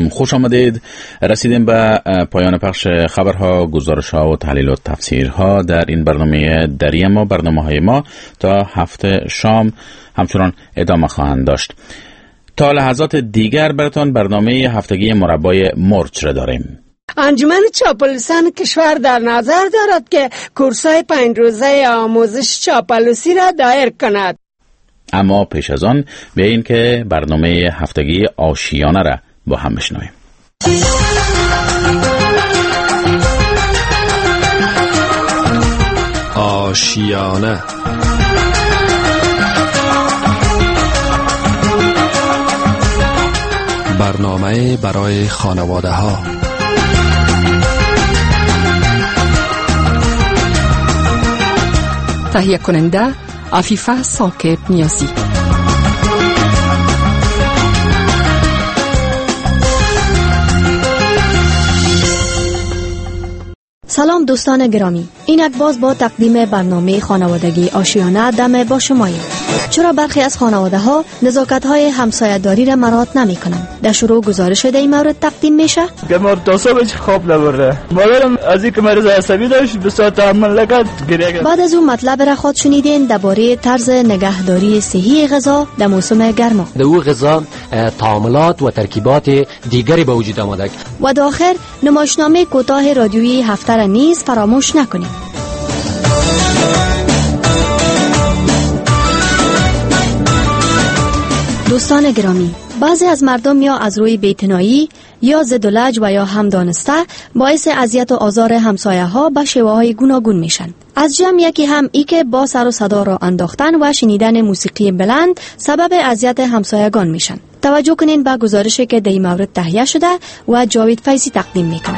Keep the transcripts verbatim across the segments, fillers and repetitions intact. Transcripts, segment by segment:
خوش آمدید. رسیدیم به پایان پخش خبرها، گزارشها و تحلیل و تفسیرها در این برنامه دری ما. برنامه‌های ما تا هفته شام همچنان ادامه خواهند داشت. تا لحظات دیگر براتون برنامه هفتگی مربای مرچ را داریم. انجمن چاپلوسان کشور در نظر دارد که کورس‌های پنج روزه آموزش چاپلوسی را دایر کند. اما پیش از آن بیایید که برنامه هفتگی آشیانه را با هم بشنویم. آشیانه برنامه برای خانواده ها. تهیه کننده عفیفه ثاقب نیازی. سلام دوستان گرامی، اینک باز با تقدیم برنامه خانوادگی آشیانه دم با شماییم. چرا برخی از خانواده ها نزاکت های همسایه داری را مراعات نمی کنند؟ در شروع گزارش در این مورد تقدیم میشه که مار تا صبح خواب نبرده. مادرم از اینکه مریض عصبی داشت بسیار تحمل نکرد، گریه کرد. بعد از اون مطلب را خود شنیدین درباره طرز نگهداری صحی غذا در موسم گرما. در او غذا تعاملات و ترکیبات دیگری به وجود آمده و داخل نمایشنامه کوتاه رادیویی هفته را نیز فراموش نکنید. دوستان گرامی، بعضی از مردم یا از روی بی‌اعتنایی یا ضد و لج و یا هم دانسته باعث اذیت و آزار همسایه ها به شیوه های گوناگون میشن. از جمع یکی هم ای که با سر و صدا را انداختن و شنیدن موسیقی بلند سبب اذیت همسایگان میشن. توجه کنین به گزارشی که در این مورد تهیه شده و جاوید فیضی تقدیم میکنه.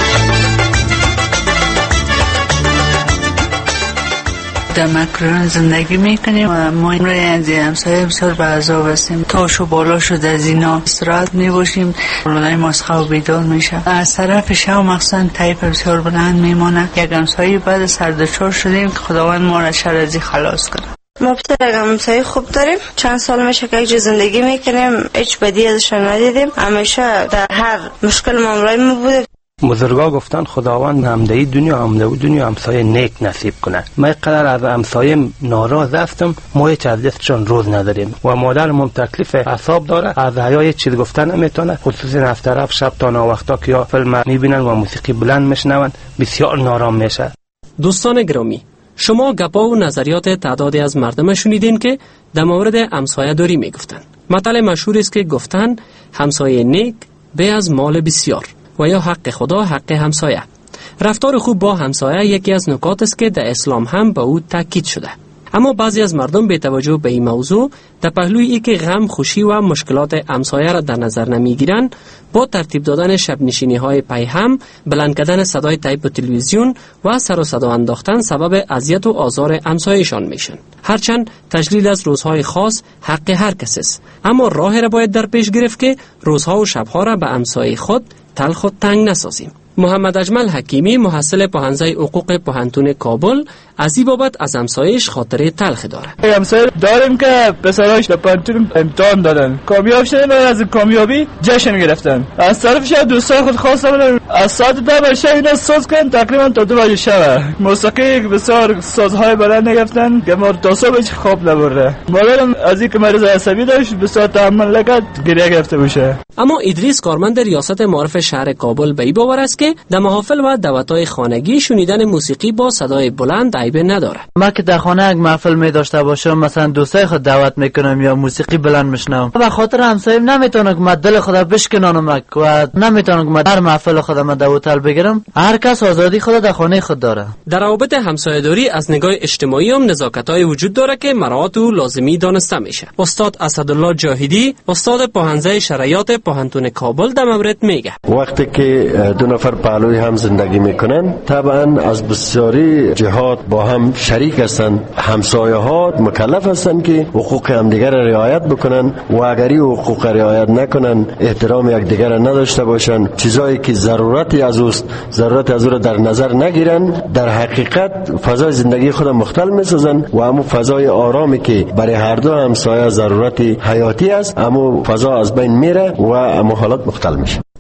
در مکران زندگی میکنیم و ما این رای از همسایه بسیار به عذاب هستیم. تاش و بالا شد از اینا استراحت میباشیم، رولای مسخه و بیدار میشه. از طرف شب مخصوصا تایپ بسیار بلند میمانه. یک همسایه بعد سردچار شدیم که خداوند ما را شر از این خلاص کنه. ما پتر یک همسایه خوب داریم، چند سال میشه که یک جا زندگی میکنیم، هیچ بدی ازش ندیدیم، همیشه در هر مشکل مامرای ما بوده. بزرگا گفتن خداوند همدهی دنیا همده و دنیا همسایه نیک نصیب کنه. من قدر از همسایه ناراض هستم، ما هیچ از دستشان روز نداریم و مادرم تکلیف اعصاب داره، از حیای چیز گفتن نمیتونه، خصوصا از طرف شب تا ناوختا که یا فیلم میبینن و موسیقی بلند میشنون بسیار نارام میشه. دوستان گرامی، شما گپا و نظریات تعدادی از مردم شنیدین که در مورد همسایه داری میگفتن. مطلب مشهور است که گفتن همسایه نیک به از مال بسیار و یا حق خدا حق همسایه. رفتار خوب با همسایه یکی از نکات است که در اسلام هم به او تاکید شده. اما بعضی از مردم به توجه به این موضوع در پهلوی ای که غم، خوشی و مشکلات همسایه را در نظر نمیگیرند، با ترتیب دادن شب نشینی های پیهم، بلند کردن صدای تایپ تلویزیون و سر و صدا انداختن سبب اذیت و آزار همسایه‌شان میشن. هرچند تجلیل از روزهای خاص حق هر کس است، اما راه را باید در پیش گرفت که روزها و شبها را به همسایه خود تلخ و تنگ نسازیم. محمد اجمل حکیمی، محصل پوهنځی حقوق پوهنتون کابل، از این بابت از همسایه‌اش خاطره تلخ داره. همسایه داریم که پسراش در پوهنتون امتحان دادن، کامیاب شدن و از کامیابی جشن گرفتن. از طرفش دوستای خود خواسته بودن از ساعت ده به شب اینا ساز کردن تقریبا تا دو بجه شب. موسیقی بسیار سازهای بلند گرفتن که ما تا صبح خواب نبرده. مادرم از اینکه مریض عصبی داشت بسیار تحمل نکرد، گریه گرفته باشه. اما ادریس کارمند ریاست معارف شهر کابل به این باور است که در محافل و دعوت‌های خانگی شنیدن موسیقی با صدای بلند عیب نداره. ما که در خانه یک محفل می داشته باشم، مثلا دوستای خود دعوت میکنم یا موسیقی بلند میشنم، به خاطر همسایم نمیتونم که من دل خدا بشکنانم و نمیتونم که من در محفل خودم در هتل بگیرم. هر کس آزادی خود در خانه خود داره. در روابط همسایه‌داری از نگاه اجتماعی هم نزاکت‌های وجود داره که مراعات و لازمی دانسته میشه. استاد اسدالله جاهدی، استاد پوهنځی شرایط پوهنتون کابل، در مورد میگه وقتی که دو نفر پهلوی هم زندگی میکنن طبعا از بسیاری جهات با هم شریک هستند. همسایه ها مکلف هستند که حقوق همدیگر را رعایت بکنن و اگر این حقوق رعایت نکنن، احترام یکدیگر را نداشته باشن، چیزایی که ضرورتی از اوست ضرورت از او را در نظر نگیرن، در حقیقت فضای زندگی خود مختل میسازن و همون فضای آرامی که برای هر دو همسایه ضرورت حیاتی است، همون فضا از بین میره و همون حالات مختل میشه.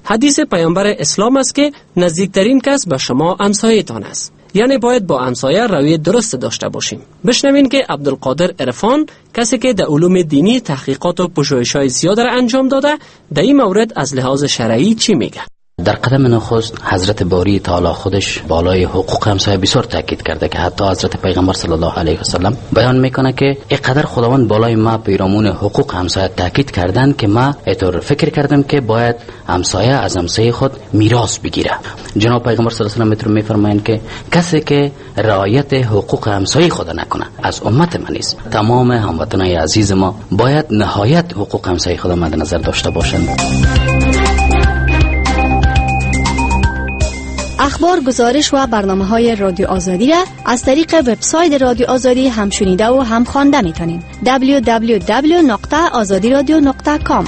حدیث پیامبر اسلام است که نزدیکترین کس به شما همسایه‌تان است. یعنی باید با همسایه رویه درست داشته باشیم. بشنوین که عبدالقادر عرفان، کسی که در علوم دینی تحقیقات و پژوهش‌های زیاد را انجام داده، در این مورد از لحاظ شرعی چی میگه؟ در قدم نخست حضرت باری تعالی خودش بالای حقوق همسایه بسیار تاکید کرده که حتی حضرت پیغمبر صلی الله علیه و سلم بیان میکنه که اینقدر خداوند بالای ما پیرامون حقوق همسایه تاکید کردن که ما اینطور فکر کردم که باید همسایه از همسایه خود میراث بگیره. جناب پیغمبر صلی الله علیه و سلم میتونه میفرمایند که کسی که رعایت حقوق همسایه خود نکنه از امت من نیست. تمام هموطنان عزیز ما باید نهایت حقوق همسایه خود مد نظر داشته باشند. اخبار، گزارش و برنامه‌های رادیو آزادی را از طریق وبسایت رادیو آزادی هم شنیده و هم خوانده می‌تونید. دبلیو دبلیو دبلیو دات آزادی رادیو دات کام.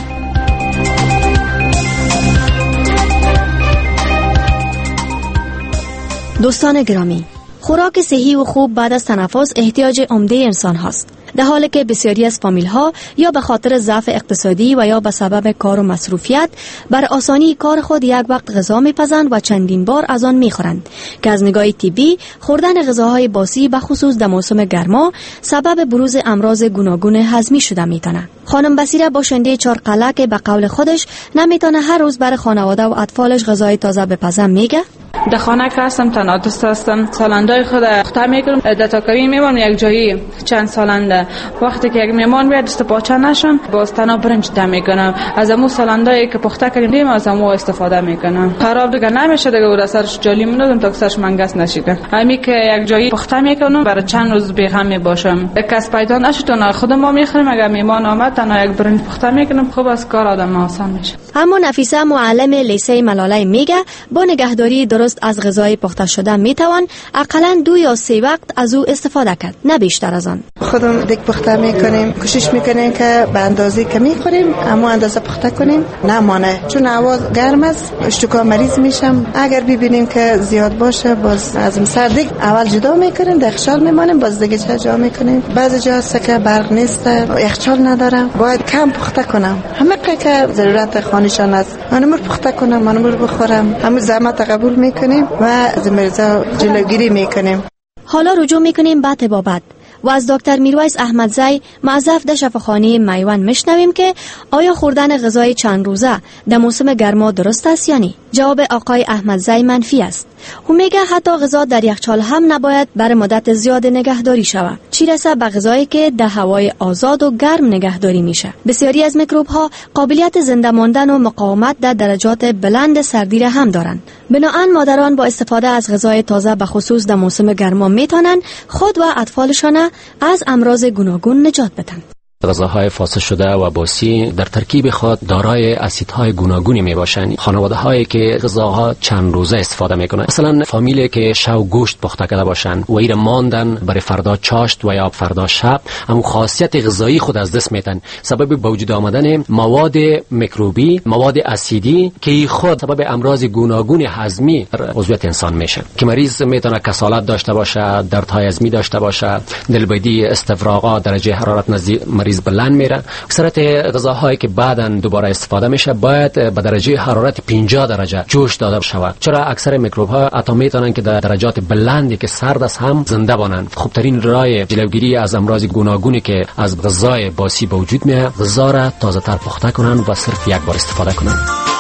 دوستان گرامی، خوراک صحی و خوب بعد از تنفس احتیاج عمده انسان هاست. در حالی که بسیاری از فامیل ها یا به خاطر ضعف اقتصادی و یا به سبب کار و مصروفیت بر آسانی کار خود یک وقت غذا میپزند و چندین بار از آن میخورند که از نگاه طبی خوردن غذاهای باسی به خصوص در موسم گرما سبب بروز امراض گوناگون هضمی شده میتونه. خانم بصیره باشنده چارقلعه که به قول خودش نمیتونه هر روز برای خانواده و اطفالش غذای تازه بپزه میگه در خانه که هستم تنها دوست هستم سالندای خود اخته میکنم در تاکوی میمونم یک جایی چند سالنده وقتی که یک میمان بیاد دست پاچه نشم باز تنها برنج دم میکنم از امو سالندایی که پخته کردیم از امو استفاده میکنم خراب دیگه نمیشه دیگه و سرش جالی میندازم تا سرش منگس نشیده امی که یک جایی پخته میکنم برای چند روز بیغم میباشم یک کس پیدا نشد تا خود ما میخوریم اگر میمان آمد تنها یک برنج پخته میکنم خوب از کار آدم آسان میشه. اما نفیسه معلم لیسه ملاله میگه با نگهداری درست از غذای پخته شده میتوان اقلا دو یا سه وقت از او استفاده کرد، نه بیشتر از آن. خودم دیگه پخته میکنیم، کوشش میکنیم که به اندازه که میخوریم اما اندازه پخته کنیم نمانه، چون هوا گرم است اشتکا مریض میشم. اگر ببینیم که زیاد باشه باز از سردی اول جدا میکنیم در یخچال میمانیم باز دیگه جا میکنیم. بعضی جا هست که برق نیست یخچال ندارم باید کم پخته کنم همه که ضرورت خانشان است منو پخته کنم منو بخورم همه زحمت قبول میکنیم و از مرضا جلوگیری میکنیم. حالا رجوع میکنیم به طبابت و از دکتر میرویس احمدزی موظف در شفاخانه میوان میشنویم که آیا خوردن غذای چند روزه در موسم گرما درست است یا نه؟ جواب آقای احمدزی منفی است. او میگه حتی غذا در یخچال هم نباید برای مدت زیاد نگهداری شود، چی رسه به غذایی که در هوای آزاد و گرم نگهداری میشه. بسیاری از میکروب ها قابلیت زنده ماندن و مقاومت در درجات بلند سردی را هم دارند. بنابراین مادران با استفاده از غذای تازه به خصوص در موسم گرما میتونن خود و اطفالشان از امراض گوناگون نجات بدن. غذاهای فاسد شده و باسی در ترکیب خود دارای اسیدهای گوناگونی می باشند. خانواده هایی که غذاها چند روزه استفاده میکنند، مثلا فامیلی که شو گوشت پخته کرده باشند و ایر ماندن برای فردا چاشت و یا فردا شب، اما خاصیت غذایی خود از دست میتن سبب به وجود آمدن مواد میکروبی، مواد اسیدی که خود سبب امراض گوناگون هضمی در عضویت انسان میشه که مریض میتونه کسالت داشته باشه، دردهای هضمی داشته باشه، دلبدی، استفراغ، درجه حرارت نزدیک بلند میره. اکثرت غذاهایی که بعداً دوباره استفاده میشه باید به درجه حرارت پنجاه درجه جوش داده شود، چرا اکثر میکروب ها حتی میتونن که در درجات بلندی که سرد است هم زنده بانند. خوبترین راه جلوگیری از امراض گوناگونی که از غذای باسی به وجود میاد، غذا را تازه تر پخته کنن و صرف یک بار استفاده کنن.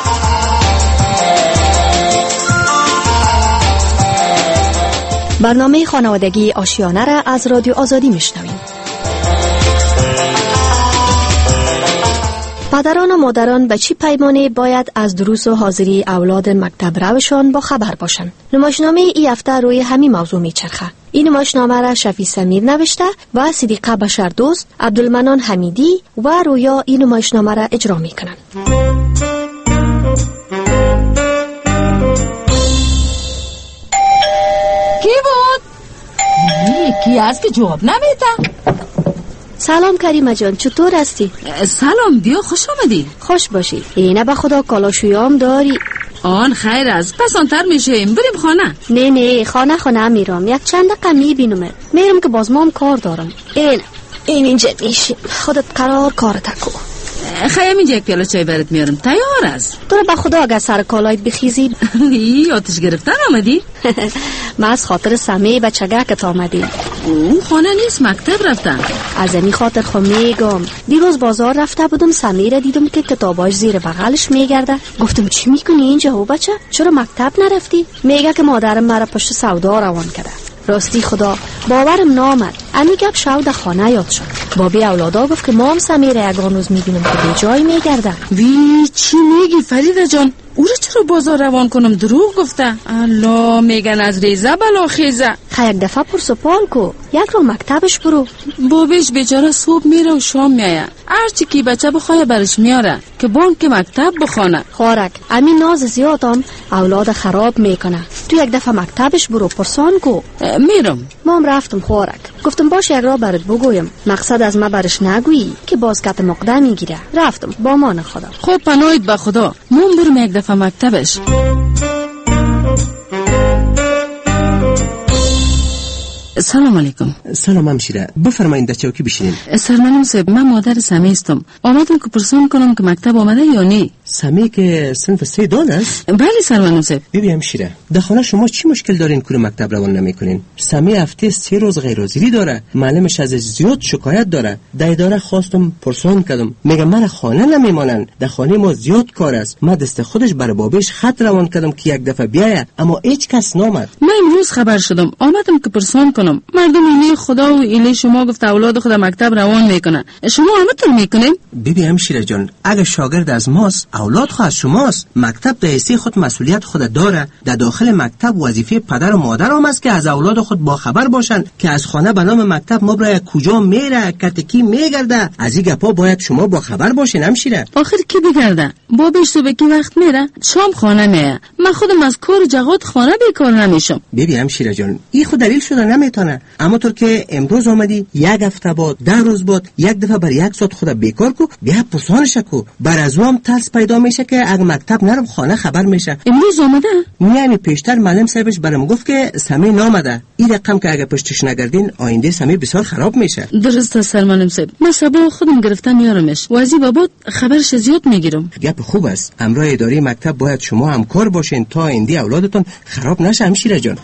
برنامه خانوادگی آشیانه را از رادیو آزادی میشنویم. پدران و مادران به چی پیمانه باید از دروس و حاضری اولاد مکتب روشان با خبر باشند؟ نمایشنامه ای هفته روی همین موضوع میچرخه. این نمایشنامه را شفیع سمیر نوشته و صدیقه بشردوست، عبدالمنان حمیدی و رویا این نمایشنامه را اجرا میکنند. کی بود؟ کی است که جواب نمیده؟ سلام کریمه جان، چطور هستی؟ سلام، بیا خوش آمدی. خوش باشی. اینه به خدا کالاشویام داری؟ آن خیر است، پس آنتر میشیم بریم خانه. نه نه خانه خانه میرم، یک چند دقیقه میبینم میرم که باز مام کار دارم. این این اینجا میشیم، خودت قرار کارت کو. خیام اینجا یک پیاله چای برات میارم، تیار است. تو رو به خدا اگر سر کالایت بخیزی ای آتش گرفتن آمدی؟ من از خاطر سمی بچگکت آمدی. اون خانه نیست، مکتب رفتن. از این خاطر خو میگم دیروز بازار رفته بودم، سمی را دیدم که کتاباش زیر بغلش میگرده. گفتم چی میکنی اینجا و بچه؟ چرا مکتب نرفتی؟ میگه که مادرم مرا پشت سودا روان کرده. راستی خدا باورم نامد. امی گپ شو در خانه یاد شد. بابی اولادا گفت که ما هم سمی را یگان روز میبینم که به جای میگرده. وی چی میگی فریده جان؟ او را چرا بازار روان کنم؟ دروغ گفته. الله، میگن از ریزه بلا خیزه. خیلی یک دفعه پرس و پال کو، یک رو مکتبش برو. بابیش بیچاره صبح میره و شام میایه، هرچی که بچه بخواه برش میاره که بان که مکتب بخونه. خارک امی ناز زیادم اولاد خراب میکنه. تو یک دفعه مکتبش برو، پرسان کو. میرم. ما هم رفتم خارک. گفتم باش یک را برات بگویم، مقصد از ما برش نگویی که باز کت مقدم میگیره. رفتم با مان خدا. خب پناهید به خدا، من برم یک دفعه مکتبش. سلام علیکم. سلام همشیره، بفرمایید در چوکی بشینین. سرمنم صاحب، من مادر سمی استم. آمدم که پرسان کنم که مکتب آمده یا نه. سمی که صنف سه دان است؟ بله سرمنم صاحب. ببین همشیره، در خانه شما چی مشکل دارین که مکتب روان نمیکنین؟ سمی هفته سه روز غیر حاضری داره، معلمش ازش زیاد شکایت داره. در اداره خواستم پرسان کردم، میگه من خانه نمیمانن، در خانه ما زیاد کار است. من دست خودش برای بابش خط روان کردم که یک دفعه بیایه، اما هیچ کس نامد. من امروز خبر شدم، آمدم که پرسان کنم. مردم ایلی خدا و ایلی شما گفت اولاد خود مکتب روان میکنن، شما همتون میکنین؟ ببین همشیره جان، اگه شاگرد از ماست، اولاد خود از شماست. مکتب در حیث خود مسئولیت خود داره. در داخل مکتب وظیفه پدر و مادر هم است که از اولاد خود با خبر باشن که از خانه به نام مکتب مبرای کجا میره، کتکی میگرده. از این گپا باید شما با خبر باشین همشیره. آخر کی بگرده؟ بابش صبح کی وقت میره؟ شام خانه میه. من خودم از کار جهاد خانه بیکار نمیشم. ببین همشیره جان، این خود دلیل شده نمیتونه. اما طور که امروز آمدی، یک هفته بعد، ده روز بعد، یک دفعه بر یک ساعت خود بیکار کو، بیا پرسانش کو. بر از او هم ترس پیدا میشه که اگه مکتب نرم خانه خبر میشه. امروز آمده؟ یعنی پیشتر معلم صاحبش برام گفت که سمی نامده. این رقم که اگه پشتش نگردین آینده سمی بسیار خراب میشه. درست است معلم صاحب، من صبح خودم گرفتم میارمش و از این بابت خبرش زیاد میگیرم. گپ خوب است. امرای اداره مکتب باید شما همکار باشین تا آینده اولادتون خراب نشه همشیره جان.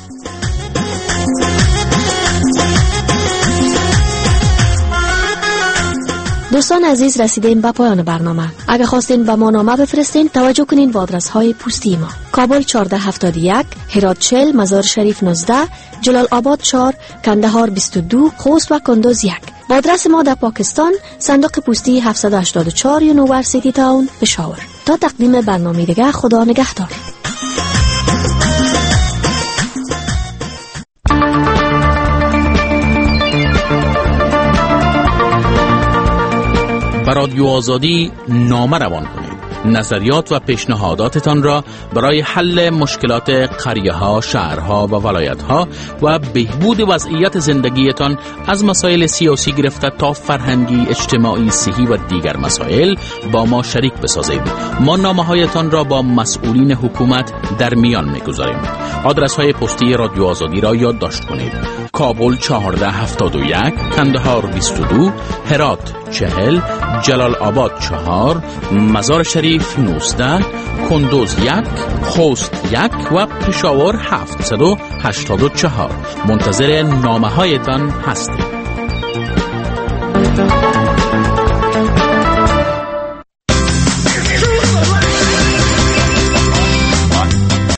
دوستان عزیز، رسیدیم به پایان برنامه. اگر خواستین به ما نامه بفرستین، توجه کنین به آدرس های پستی ما: کابل چهارده هفتاد و یک، هرات چهل، مزار شریف نوزده، جلال آباد چهار، کندهار بیست و دو، خوست و کندوز یک. با آدرس ما در پاکستان، صندوق پستی هفتصد و هشتاد و چهار، یونیورسیتی تاون، پشاور. تا تقدیم برنامه دیگه، خدا نگهدار. رادیو آزادی نامه روان کنید. نظریات و پیشنهاداتتان را برای حل مشکلات قریه ها، شهرها و ولایت ها و بهبود وضعیت زندگیتان از مسائل سیاسی گرفته تا فرهنگی، اجتماعی، صحی و دیگر مسائل با ما شریک بسازید. ما نامه هایتان را با مسئولین حکومت در میان میگذاریم. آدرس های پستی رادیو آزادی را یادداشت کنید: کابل چهارده هفتاد و یک، کندهار بیست و دو، هرات چهل، جلال آباد چهار، مزار شریف نوزده، کندوز یک، خوست یک و پشاور هفتصد و هشتاد و چهار. منتظر نامه هایتان هستیم.